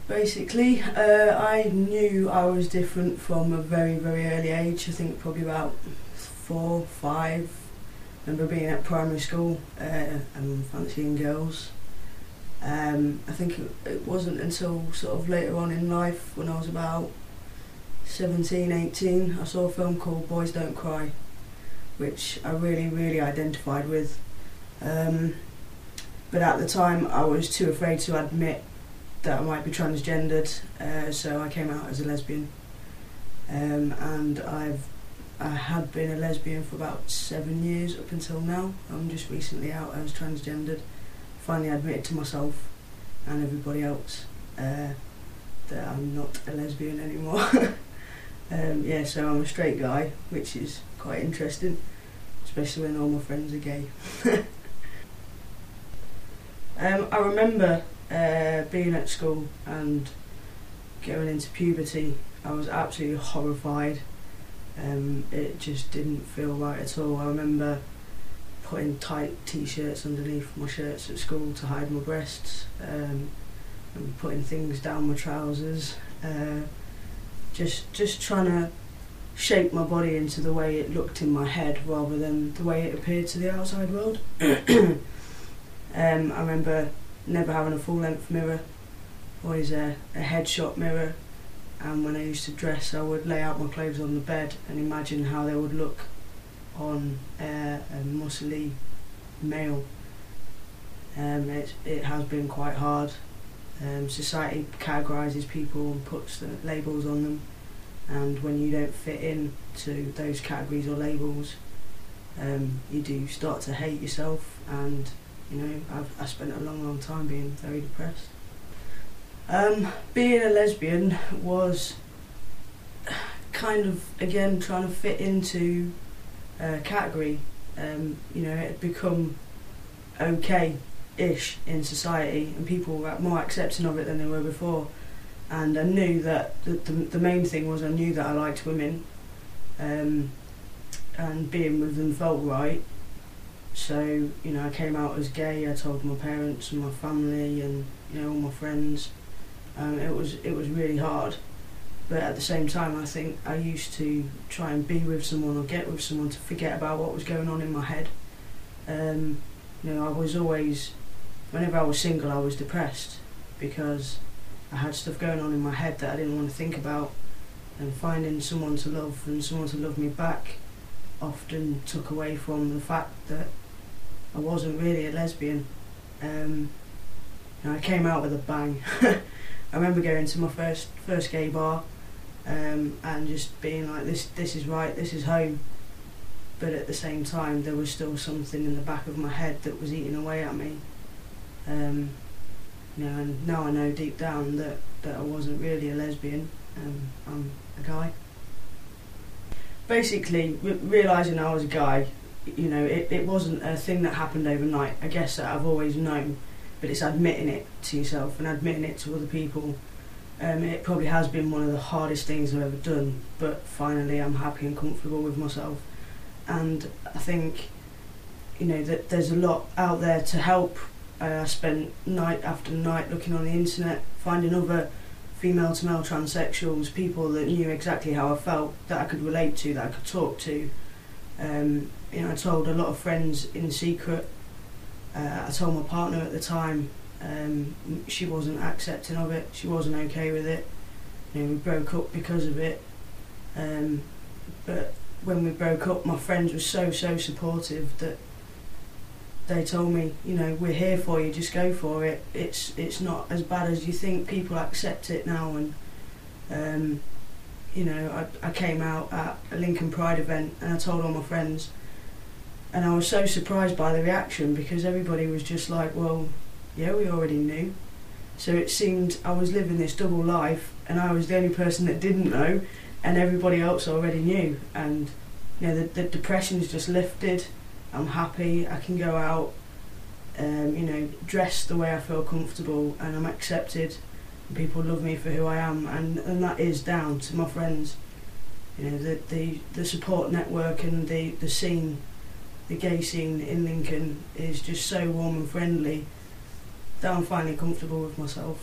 Basically, I knew I was different from a very, very early age. I think probably about 4, 5. I remember being at primary school and fancying girls. I think it wasn't until sort of later on in life, when I was about 17, 18, I saw a film called Boys Don't Cry, which I really, really identified with. But at the time I was too afraid to admit that I might be transgendered, so I came out as a lesbian. And I had been a lesbian for about 7 years up until now. I'm just recently out as transgendered. Finally admitted to myself and everybody else that I'm not a lesbian anymore. Yeah, so I'm a straight guy, which is quite interesting, especially when all my friends are gay. I remember being at school and going into puberty. I was absolutely horrified. It just didn't feel right at all. I remember putting tight t-shirts underneath my shirts at school to hide my breasts, and putting things down my trousers, just trying to shape my body into the way it looked in my head rather than the way it appeared to the outside world. I remember never having a full-length mirror, always a headshot mirror, and when I used to dress I would lay out my clothes on the bed and imagine how they would look on a muscly male. It has been quite hard. Society categorises people and puts the labels on them, and when you don't fit in to those categories or labels, you do start to hate yourself, and you know, I spent a long time being very depressed. Being a lesbian was kind of, again, trying to fit into a category. You know, it had become okay-ish in society, and people were more accepting of it than they were before. And I knew that the main thing was I knew that I liked women, and being with them felt right. So, you know, I came out as gay. I told my parents and my family and, you know, all my friends. It was really hard, but at the same time I think I used to try and be with someone or get with someone to forget about what was going on in my head. You know, I was always, whenever I was single, I was depressed because I had stuff going on in my head that I didn't want to think about, and finding someone to love and someone to love me back often took away from the fact that I wasn't really a lesbian. And I came out with a bang. I remember going to my first gay bar, and just being like, this is right, this is home. But at the same time, there was still something in the back of my head that was eating away at me. You know, and now I know deep down that I wasn't really a lesbian. I'm a guy. Basically, realising I was a guy, you know, it wasn't a thing that happened overnight. I guess that I've always known, but it's admitting it to yourself and admitting it to other people. It probably has been one of the hardest things I've ever done, but finally I'm happy and comfortable with myself. And I think, you know, that there's a lot out there to help. I spent night after night looking on the internet, finding other female to male transsexuals, people that knew exactly how I felt, that I could relate to, that I could talk to. You know, I told a lot of friends in secret. I told my partner at the time. She wasn't accepting of it, she wasn't okay with it. You know, we broke up because of it. But when we broke up, my friends were so supportive that they told me, you know, we're here for you, just go for it. It's not as bad as you think, people accept it now. And you know, I came out at a Lincoln Pride event and I told all my friends, and I was so surprised by the reaction because everybody was just like, well, yeah, we already knew. So it seemed I was living this double life and I was the only person that didn't know, and everybody else already knew. And you know, the depression's just lifted. I'm happy, I can go out, you know, dress the way I feel comfortable, and I'm accepted, and people love me for who I am, and that is down to my friends. You know, the support network and the scene, the gay scene in Lincoln is just so warm and friendly that I'm finally comfortable with myself.